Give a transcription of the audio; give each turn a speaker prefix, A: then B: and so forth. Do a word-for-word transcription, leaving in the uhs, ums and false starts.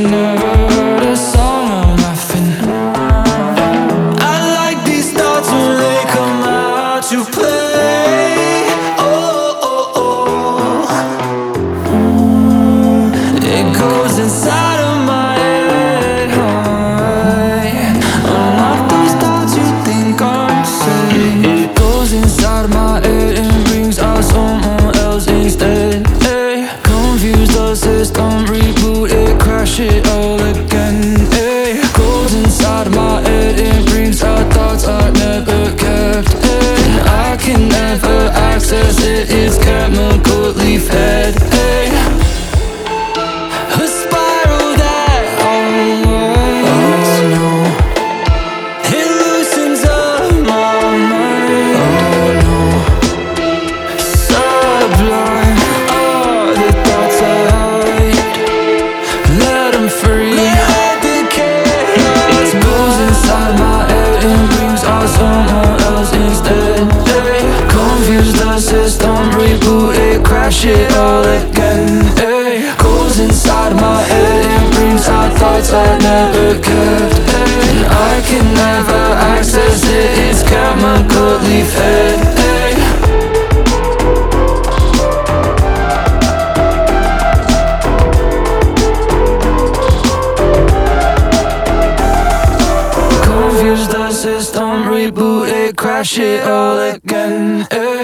A: never heard a song I'm laughing. I like these thoughts when they come out to play. Oh, oh, oh. Mm, it goes inside of my head. Unlike those thoughts you think I'm safe. It goes inside my head and brings out someone else instead. Hey, confuse the system, reboot it, crash it all again. Hey, goes inside my head and brings out thoughts I never kept. Hey, and I can never access it, it's chemically fed. Hey, a spiral that almost, oh no, it loosens up my mind. Oh no, sublime are the thoughts I hide. Let them free. Let the chaos goes inside my head and brings out someone else instead. Hey, confuse the system, reboot it, crash it all again. Hey, goes inside my head and brings out thoughts I never kept. Hey, and I can never access it, it's chemically fed. Hey, confuse the system, reboot it, crash it all again. Hey.